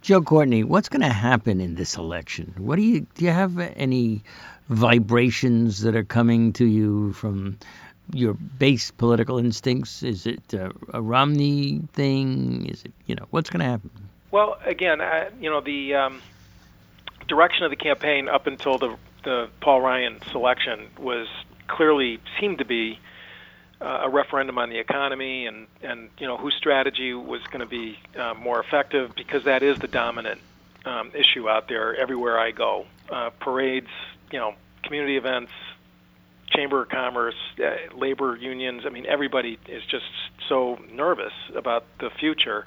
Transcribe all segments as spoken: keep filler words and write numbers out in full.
Joe Courtney, what's going to happen in this election? What do you do? You have any vibrations that are coming to you from your base political instincts? Is it uh, a Romney thing? Is it, you know, what's going to happen? Well, again, I, you know, the um, direction of the campaign up until the the Paul Ryan selection was clearly seemed to be uh, a referendum on the economy and, and you know, whose strategy was going to be uh, more effective, because that is the dominant um, issue out there everywhere I go. Uh, parades, you know, community events, Chamber of Commerce, uh, labor unions. I mean, everybody is just so nervous about the future.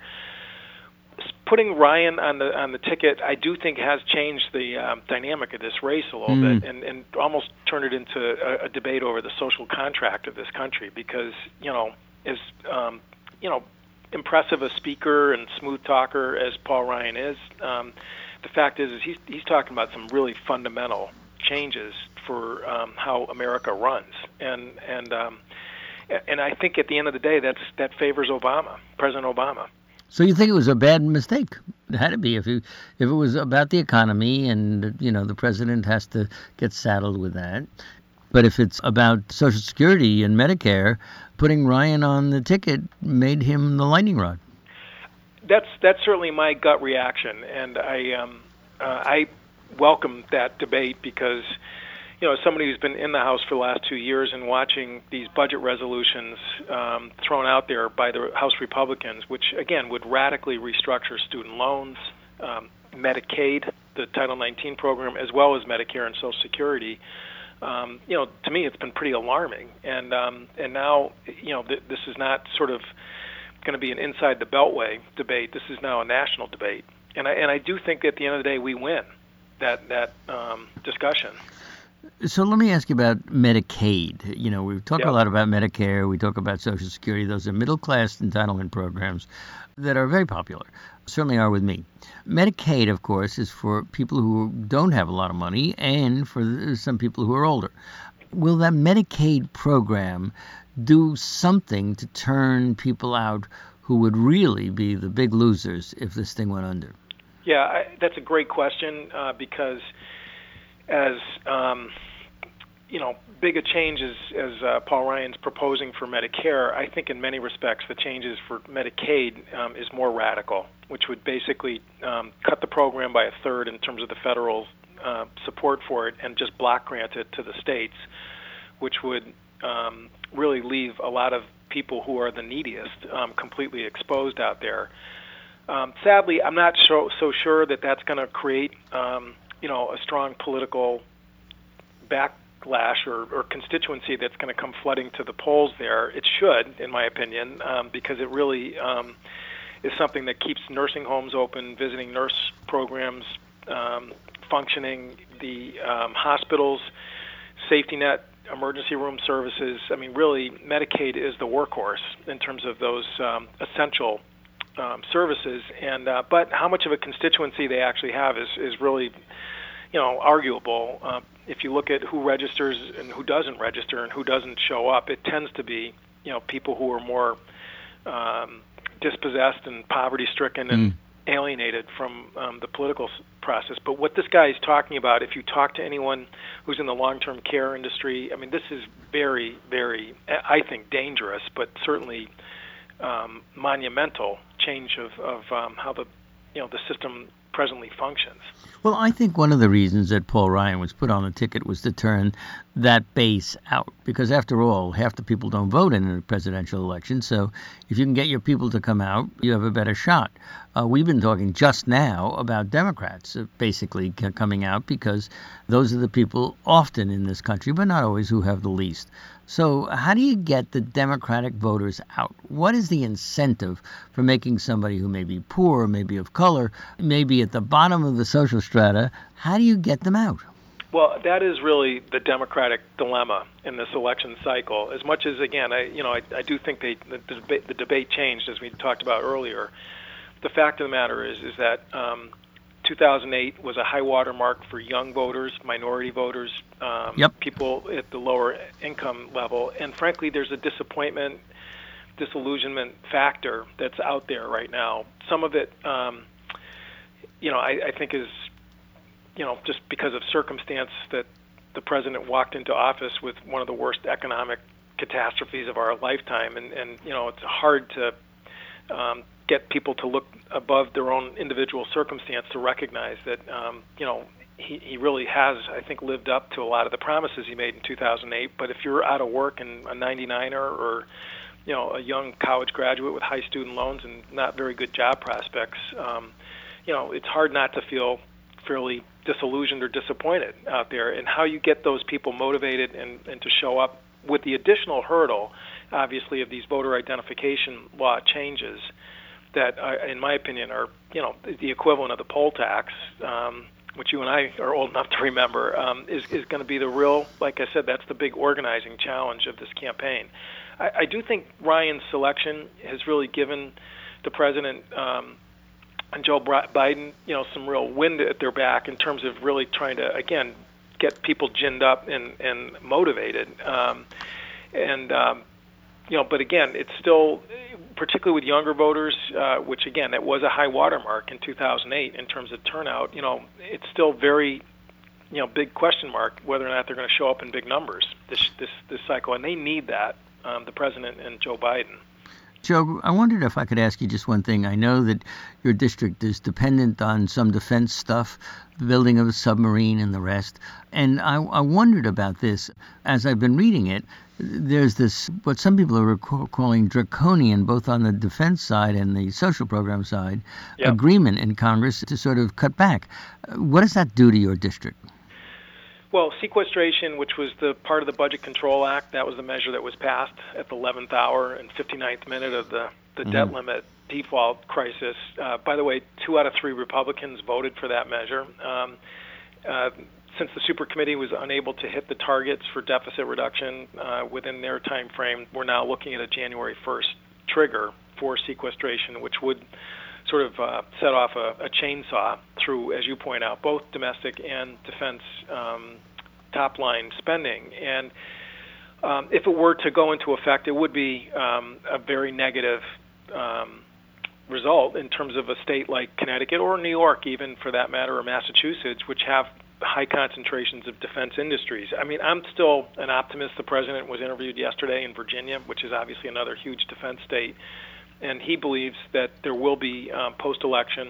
Putting Ryan on the on the ticket, I do think has changed the um, dynamic of this race a little mm. bit, and, and almost turned it into a, a debate over the social contract of this country. Because you know, as um, you know, impressive a speaker and smooth talker as Paul Ryan is, um, the fact is, is he's he's talking about some really fundamental changes for um, how America runs, and and um, and I think at the end of the day, that's that favors Obama, President Obama. So you think it was a bad mistake? It had to be if you, if it was about the economy, and you know the president has to get saddled with that. But if it's about Social Security and Medicare, putting Ryan on the ticket made him the lightning rod. That's that's certainly my gut reaction, and I um, uh, I welcome that debate because, you know, as somebody who's been in the House for the last two years and watching these budget resolutions um, thrown out there by the House Republicans, which, again, would radically restructure student loans, um, Medicaid, the Title nineteen program, as well as Medicare and Social Security, um, you know, to me it's been pretty alarming. And um, and now, you know, th- this is not sort of going to be an inside the Beltway debate. This is now a national debate. And I, and I do think that at the end of the day we win that, that um, discussion. So let me ask you about Medicaid. You know, we talk yep. a lot about Medicare. We talk about Social Security. Those are middle-class entitlement programs that are very popular, certainly are with me. Medicaid, of course, is for people who don't have a lot of money and for some people who are older. Will that Medicaid program do something to turn people out who would really be the big losers if this thing went under? Yeah, I, that's a great question uh, because as um, you know, big a change as, as uh, Paul Ryan's proposing for Medicare, I think in many respects the changes for Medicaid um, is more radical, which would basically um, cut the program by a third in terms of the federal uh, support for it and just block grant it to the states, which would um, really leave a lot of people who are the neediest um, completely exposed out there. Um, sadly, I'm not so, so sure that that's going to create um, you know, a strong political backlash or, or constituency that's going to come flooding to the polls there. It should, in my opinion, um, because it really um, is something that keeps nursing homes open, visiting nurse programs um, functioning, the um, hospitals, safety net, emergency room services. I mean, really, Medicaid is the workhorse in terms of those um, essential um, services. And uh, but how much of a constituency they actually have is, is really, you know, arguable. Uh, if you look at who registers and who doesn't register and who doesn't show up, it tends to be, you know, people who are more um, dispossessed and poverty-stricken and mm. alienated from um, the political process. But what this guy is talking about, if you talk to anyone who's in the long-term care industry, I mean, this is very, very, I think, dangerous, but certainly um, monumental change of, of um, how the, you know, the system presently functions. Well, I think one of the reasons that Paul Ryan was put on the ticket was to turn that base out, because after all, half the people don't vote in a presidential election. So if you can get your people to come out, you have a better shot. Uh, we've been talking just now about Democrats uh, basically c- coming out because those are the people often in this country, but not always, who have the least. So how do you get the Democratic voters out? What is the incentive for making somebody who may be poor, maybe of color, maybe at the bottom of the social strata, how do you get them out? Well, that is really the Democratic dilemma in this election cycle. As much as, again, I you know I, I do think they the, the, debate, the debate changed, as we talked about earlier. The fact of the matter is is that um, two thousand eight was a high water mark for young voters, minority voters, um, yep. people at the lower income level, and frankly, there's a disappointment, disillusionment factor that's out there right now. Some of it. Um, you know, I, I think is, you know, just because of circumstance that the president walked into office with one of the worst economic catastrophes of our lifetime, and, and you know, it's hard to um, get people to look above their own individual circumstance to recognize that, um, you know, he, he really has, I think, lived up to a lot of the promises he made in two thousand eight. But if you're out of work and a ninety-niner or, you know, a young college graduate with high student loans and not very good job prospects, um, you know, it's hard not to feel fairly disillusioned or disappointed out there. And how you get those people motivated and, and to show up with the additional hurdle, obviously, of these voter identification law changes that, uh, in my opinion, are, you know, the equivalent of the poll tax, um, which you and I are old enough to remember, um, is, is going to be the real, like I said, that's the big organizing challenge of this campaign. I, I do think Ryan's selection has really given the president um, and Joe Biden, you know, some real wind at their back in terms of really trying to, again, get people ginned up and, and motivated. Um, and, um, you know, but again, it's still, particularly with younger voters, uh, which again, that was a high watermark in two thousand eight in terms of turnout, you know, it's still very, you know, big question mark whether or not they're going to show up in big numbers this, this, this cycle. And they need that, um, the president and Joe Biden. Joe, I wondered if I could ask you just one thing. I know that your district is dependent on some defense stuff, the building of a submarine and the rest. And I, I wondered about this. As I've been reading it, there's this, what some people are calling draconian, both on the defense side and the social program side, yep. agreement in Congress to sort of cut back. What does that do to your district? Well, sequestration, which was the part of the Budget Control Act, that was the measure that was passed at the eleventh hour and fifty-ninth minute of the, the mm-hmm. debt limit default crisis. Uh, by the way, two out of three Republicans voted for that measure. Um, uh, since the super committee was unable to hit the targets for deficit reduction uh, within their time frame, we're now looking at a January first trigger for sequestration, which would sort of uh, set off a, a chainsaw through, as you point out, both domestic and defense um, top-line spending. And um, if it were to go into effect, it would be um, a very negative um, result in terms of a state like Connecticut or New York, even for that matter, or Massachusetts, which have high concentrations of defense industries. I mean, I'm still an optimist. The president was interviewed yesterday in Virginia, which is obviously another huge defense state. And he believes that there will be, um, post-election,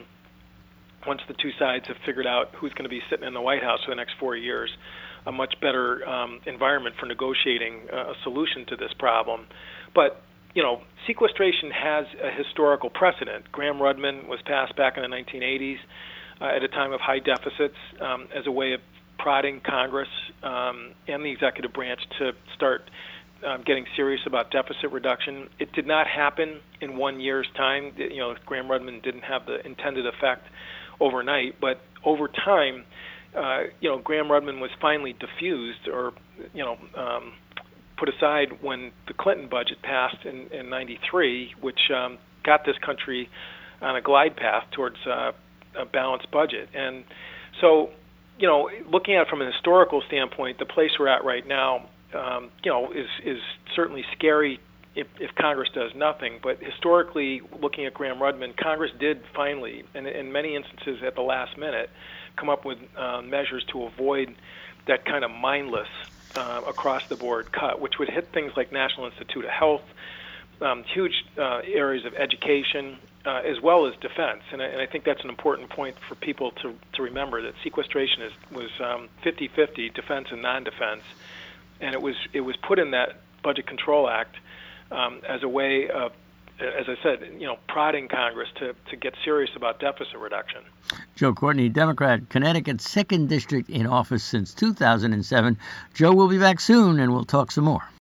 once the two sides have figured out who's going to be sitting in the White House for the next four years, a much better um, environment for negotiating uh, a solution to this problem. But, you know, sequestration has a historical precedent. Gramm-Rudman was passed back in the nineteen eighties uh, at a time of high deficits um, as a way of prodding Congress um, and the executive branch to start Um, getting serious about deficit reduction. It did not happen in one year's time. You know, Gramm-Rudman didn't have the intended effect overnight, but over time, uh, you know, Gramm-Rudman was finally diffused or, you know, um, put aside when the Clinton budget passed in, in ninety-three, which um, got this country on a glide path towards uh, a balanced budget. And so, you know, looking at it from an historical standpoint, the place we're at right now, Um, you know, is is certainly scary if, if Congress does nothing. But historically, looking at Gramm-Rudman, Congress did finally, and in many instances at the last minute, come up with uh, measures to avoid that kind of mindless uh, across-the-board cut, which would hit things like National Institute of Health, um, huge uh, areas of education, uh, as well as defense. And I, and I think that's an important point for people to, to remember, that sequestration is, was um, fifty-fifty, defense and non-defense. And it was it was put in that Budget Control Act um, as a way of, as I said, you know, prodding Congress to, to get serious about deficit reduction. Joe Courtney, Democrat, Connecticut's second district in office since two thousand seven. Joe will be back soon, and we'll talk some more.